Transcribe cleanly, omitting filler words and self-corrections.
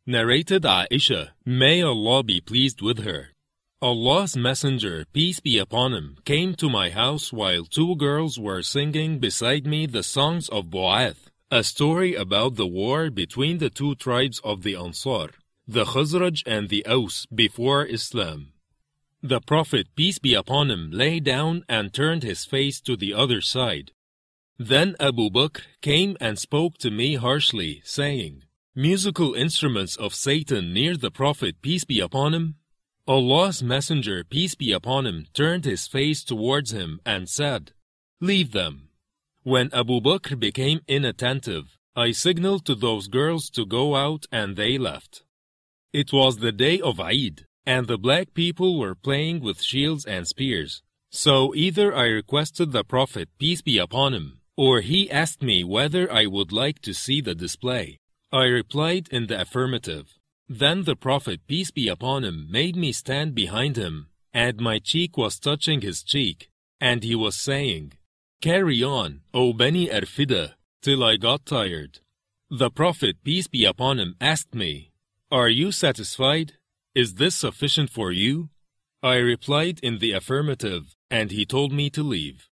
Narrated Aisha, may Allah be pleased with her. Allah's Messenger, peace be upon him, came to my house while two girls were singing beside me the songs of Bu'ath, a story about the war between the two tribes of the Ansar, the Khazraj and the Aus, before Islam. The Prophet, peace be upon him, lay down and turned his face to the other side. Then Abu Bakr came and spoke to me harshly, saying, "Musical instruments of Satan near the Prophet, peace be upon him?" Allah's Messenger, peace be upon him, turned his face towards him and said, "Leave them." When Abu Bakr became inattentive, I signaled to those girls to go out and they left. It was the day of Eid, and the black people were playing with shields and spears. So either I requested the Prophet, peace be upon him, or he asked me whether I would like to see the display. I replied in the affirmative. Then the Prophet, peace be upon him, made me stand behind him, and my cheek was touching his cheek, and he was saying, "Carry on, O Bani Arfida," till I got tired. The Prophet, peace be upon him, asked me, "Are you satisfied? Is this sufficient for you?" I replied in the affirmative, and he told me to leave.